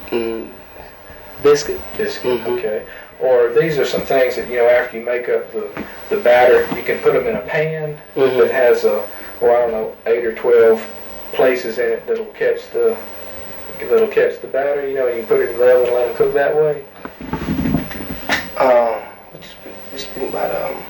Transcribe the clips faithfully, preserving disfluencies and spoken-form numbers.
Mm, biscuit. Biscuit, Mm-hmm. okay. Or these are some things that, you know, after you make up the, the batter, you can put them in a pan Mm-hmm. that has a, well, I don't know, eight or twelve places in it that'll catch the, that'll catch the batter, you know, you can put it in the oven and let them cook that way. Um, what you speak, what you speaking about? Um,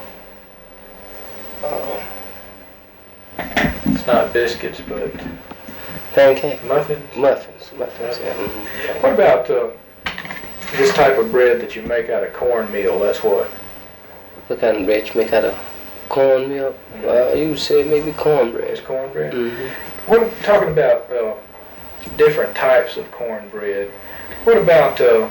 um, It's not biscuits, but pancake. muffins. Muffins. Muffins. Yeah. Mm-hmm. What about uh, this type of bread that you make out of cornmeal? That's what? What kind of bread you make out of cornmeal? Mm-hmm. Well, you would say maybe cornbread. It's cornbread? Mm-hmm. What, talking about uh, different types of cornbread, what about, uh,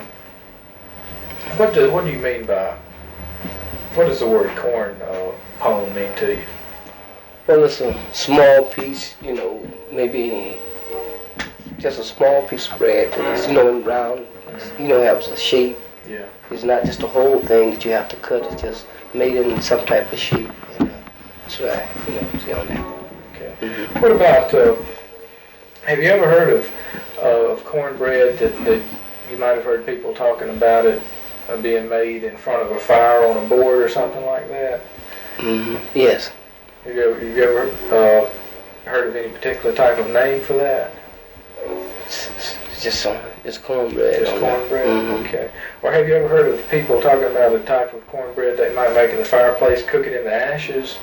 what do, what do you mean by, what does the word corn uh, pone mean to you? Well, it's a small piece, you know, maybe just a small piece of bread that is, you know, in round, you know, has a shape. Yeah. It's not just a whole thing that you have to cut. It's just made in some type of shape. You know. That's what I, you know, see on that. Okay. Mm-hmm. What about, uh, have you ever heard of uh, of cornbread that, that you might have heard people talking about it uh, being made in front of a fire on a board or something like that? Mm-hmm. Yes. Have you ever, have you ever uh, heard of any particular type of name for that? It's, it's just some, it's cornbread. Just on cornbread? Mm-hmm. Okay. Or have you ever heard of people talking about a type of cornbread they might make in the fireplace, cook it in the ashes?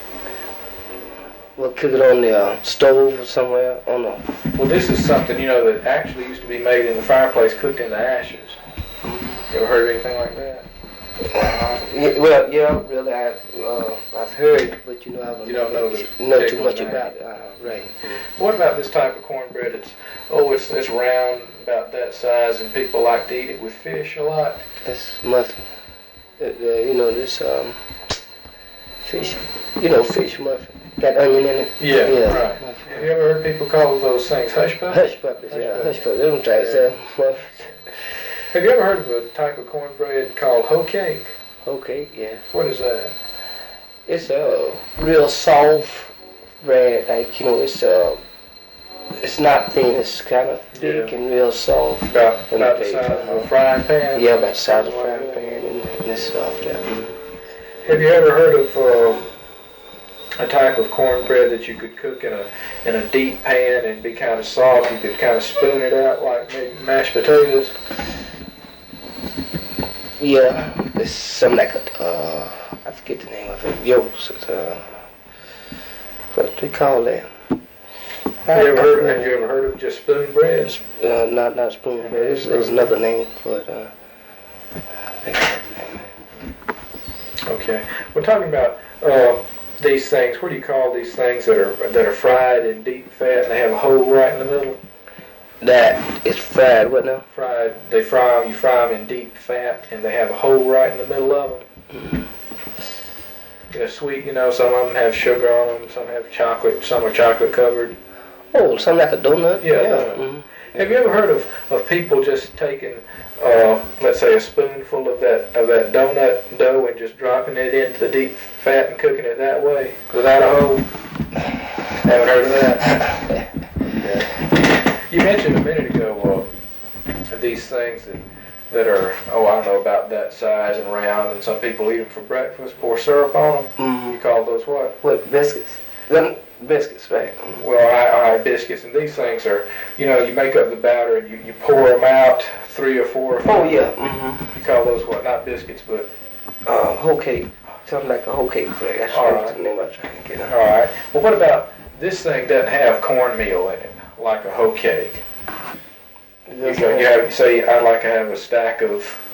We'll cook it on the uh, stove or somewhere on the. Well, this is something, you know, that actually used to be made in the fireplace, cooked in the ashes. You ever heard of anything like that? Uh, yeah, well, yeah, really, I, uh, I've heard, but you know, I haven't You don't know the know too particular much name. about it. Uh, right. What about this type of cornbread? It's, oh, it's, it's round, about that size, and people like to eat it with fish a lot. That's muffin. Uh, uh, you know, this um, fish, you know, fish muffin. Got onion in it. Yeah, yeah right. Muffin. Have you ever heard people call those things hush puppies? Hush puppies, Hush yeah, puppies. hush puppies. They don't try to sell muffins. Have you ever heard of a type of cornbread called hoe cake? Okay, yeah. What is that? It's a real soft bread, like, you know, it's uh, it's not thin, it's kind of thick Yeah. and real soft. About, in about the the size base, of a uh-huh. frying pan? Yeah, about the size of a frying pan and, and it's soft. Yeah. Have you ever heard of uh, a type of cornbread that you could cook in a in a deep pan and be kind of soft? You could kind of spoon it out like maybe mashed potatoes. Yeah, it's something like a, uh, I forget the name of it, yolks. It's, uh, what do they call that? Have you ever heard? Have you ever heard of just spoon bread? Uh, not not spoon bread. There's, there's another name for it. Uh, I think that's the name. Okay, we're talking about uh, these things. What do you call these things that are that are fried in deep fat and they have a hole right in the middle? That is fried. What now? Fried. They fry them. You fry them in deep fat and they have a hole right in the middle of them. Mm-hmm. They're sweet, you know. Some of them have sugar on them. Some have chocolate. Some are chocolate covered. Oh, something like a donut. Yeah. yeah. donut. Mm-hmm. Have you ever heard of, of people just taking, uh, let's say, a spoonful of that of that donut dough and just dropping it into the deep fat and cooking it that way without a hole? Haven't heard of that? Yeah. You mentioned a minute ago uh, these things that that are, oh, I don't know, about that size and round, and some people eat them for breakfast. Pour syrup on them. Mm-hmm. You call those what? What, biscuits? Them biscuits, right? Mm-hmm. Well, I, I biscuits, and these things are, you know, you make up the batter and you, you pour them out, three or four or five. Oh yeah. Mm-hmm. You call those what? Not biscuits, but. Uh, whole cake. Something like a whole cake bread. That's All what right. the name I'm trying to get. All right. Well, what about this thing? Doesn't have cornmeal in it, like a hoe cake. You, go, you have, say, I'd like to have a stack of